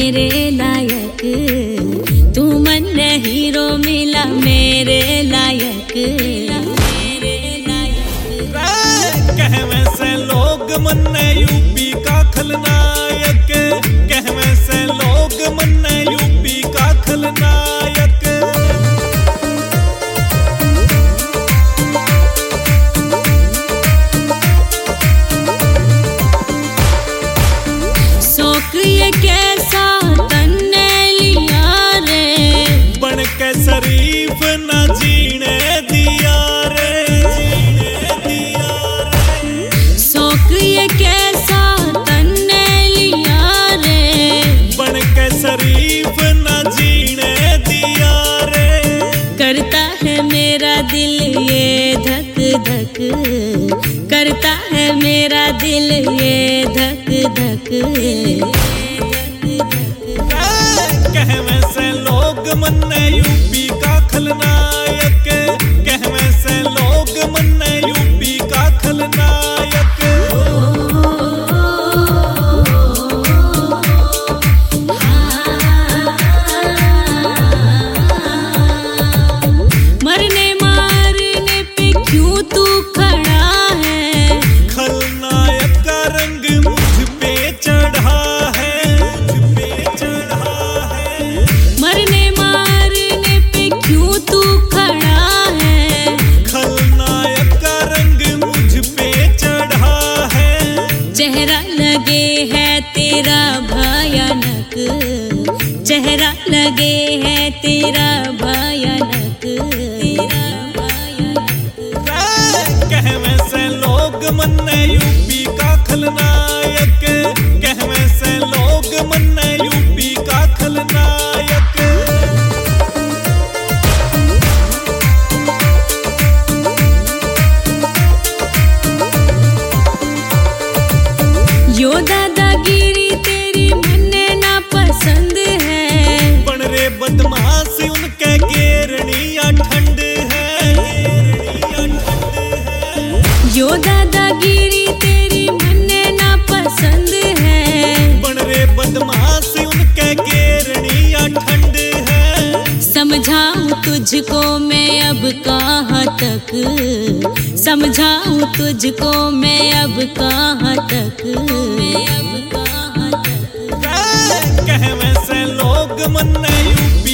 मेरे लायक, तू मन हीरो मिला मेरे लायक। कहवे से लोग मन यूपी का खलनायक, कहवे से लोग मन यूपी का खलनायक। शौक ये कैसा तन्ने लिया रे, बन के शरीफ न जीने दिया रे, जीने दिया रे। शौक ये कैसा तन्ने लिया रे, बन के शरीफ न जीने दिया रे। करता है मेरा दिल ये धक धक, करता है मेरा दिल ये धक धक। कहवे से लोग मन यूपी का खलनायक, कहवे से लोग मन यूपी का खलनायक। मरने मारने पे क्यों तू खड़ा है, खलनायक का रंग मुझ पे चढ़ा है, मुझ पे चढ़ा है। मरने मारने पे क्यों तू खड़ा है, खलनायक का रंग मुझ पे चढ़ा है। चेहरा लगे है तेरा भयानक, चेहरा लगे है तेरा भयानक, तेरा भयानक। कहवे से लोग मन यूपी का खलनायक, कहवे से लोग मन यूपी का खलनायक। यो दादागिरी तेरी मन्ने ना पसंद है, बन रे बदमाश उनके गेरनिया ठंड है, गेरनिया ठंड है। यो दादागिरी तेरी मन्ने ना पसंद है, बन रे बदमाश उनके गेरनिया ठंड है। समझाऊं तुझको मैं अब कहाँ तक, समझाऊं तुझको मैं अब कहाँ तक, मैं अब कहाँ तक। कहवे से लोग मन यूपी